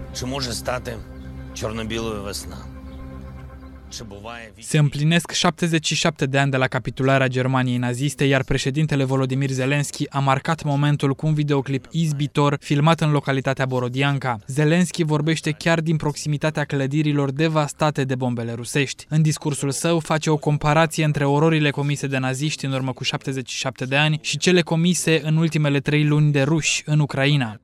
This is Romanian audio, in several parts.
Чи може стати чорно-білою весна? Se împlinesc 77 de ani de la capitularea Germaniei naziste, iar președintele Volodymyr Zelensky a marcat momentul cu un videoclip izbitor filmat în localitatea Borodianka. Zelensky vorbește chiar din proximitatea clădirilor devastate de bombele rusești. În discursul său face o comparație între ororile comise de naziști în urmă cu 77 de ani și cele comise în ultimele 3 luni de ruși în Ucraina.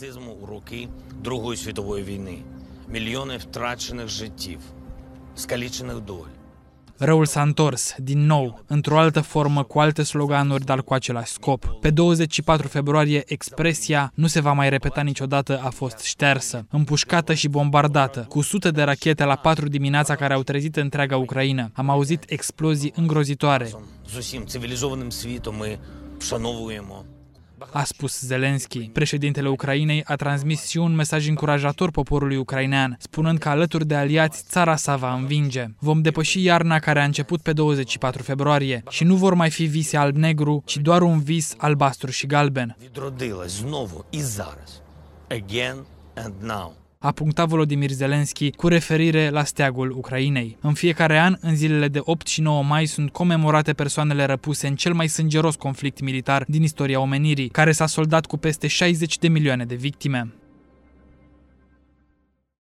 Мільйони втрачених життів, скалічених доль. Răul s-a întors, din nou, într-o altă formă, cu alte sloganuri, dar cu același scop. Pe 24 februarie, expresia "nu se va mai repeta niciodată" a fost ștersă, împușcată și bombardată, cu sute de rachete la 4 dimineața care au trezit întreaga Ucraina. Am auzit explozii îngrozitoare. З усім цивілізованим світом ми вшановуємо. A spus Zelensky. Președintele Ucrainei a transmis și un mesaj încurajator poporului ucrainean, spunând că alături de aliați țara sa va învinge. Vom depăși iarna care a început pe 24 februarie și nu vor mai fi vise alb-negru, ci doar un vis albastru și galben. Відродилась знову і зараз. Again and now. A punctat Volodymyr Zelensky cu referire la steagul Ucrainei. În fiecare an, în zilele de 8 și 9 mai, sunt comemorate persoanele răpuse în cel mai sângeros conflict militar din istoria omenirii, care s-a soldat cu peste 60 de milioane de victime.